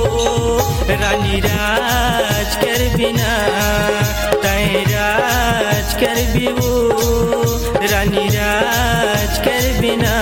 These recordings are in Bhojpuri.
रानी राज कर बिना तय राज कर भी वो रानी राज कर बिना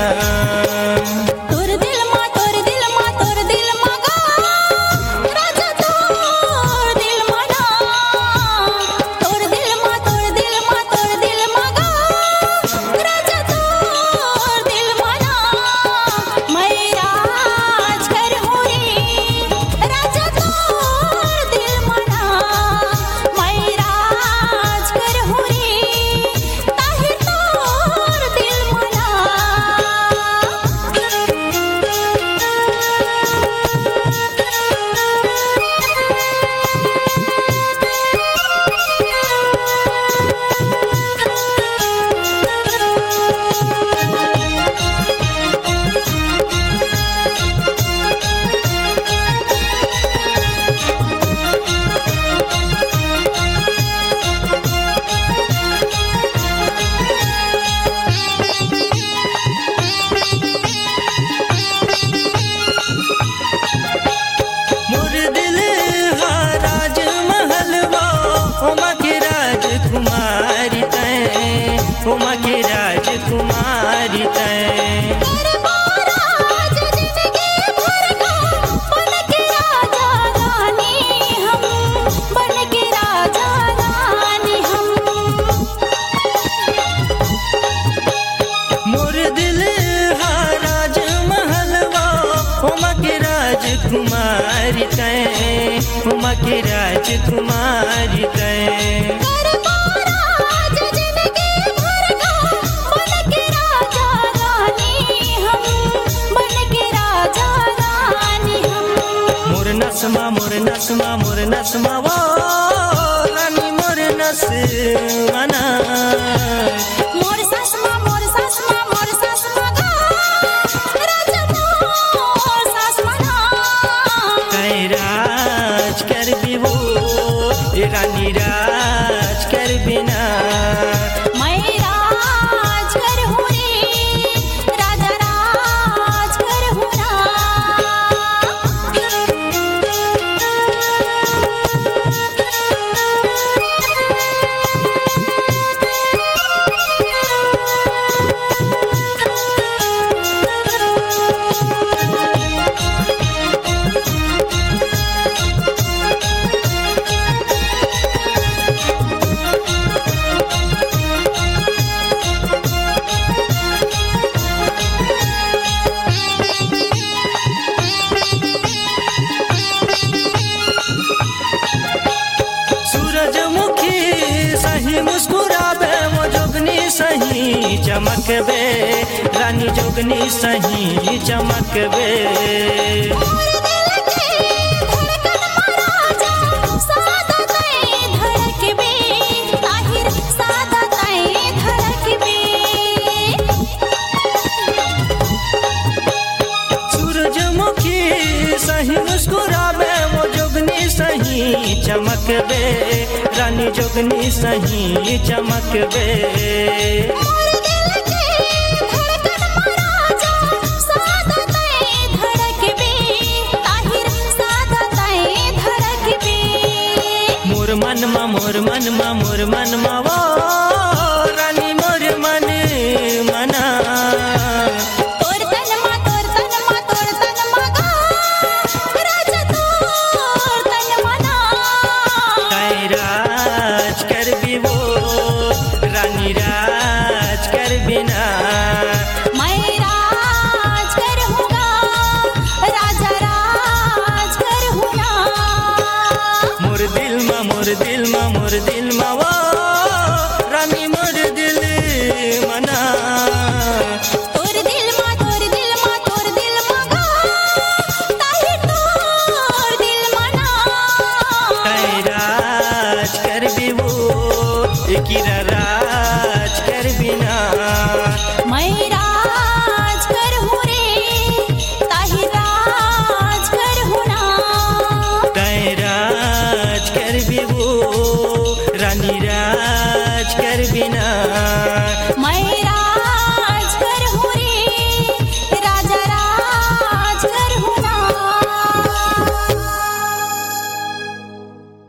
उमा के राजकुमारी तय मोर दिल हा राजमहलवा उमा के राजकुमारी तय उमा के राजकुमारी तय मोर नसमा वो रानी मोर नस मना मोर ससमा गा राजा मोर सास मना तय राज कर भी वो रानी राज कर बिना मैं राज कर हूँ रे राजा राज कर हूँ ना मुस्कुराबे वो जोगनी सही चमकबे रानी जोगनी सही चमकबे सूरजमुखी सही मुस्कुराबे वो जोगनी सही चमकबे रानी जोगनी सही चमकबे मोर मनमा वो रानी मोर मन मना तोर तनमा गा राजा तोर तनमा तय राज कर भी वो रानी राज कर बिना मैं राज कर हूँगा राजा राज कर हूँ ना मोर दिल मा वो रानी मोर दिल मना तोर दिल मा गा ताहि तोर दिल मना तय राज कर भी वो एकीरा राज कर बिना मैं राज कर हूँ रे ताहि राज कर हूँ ना तय राज कर भी वो रानी राज कर बिना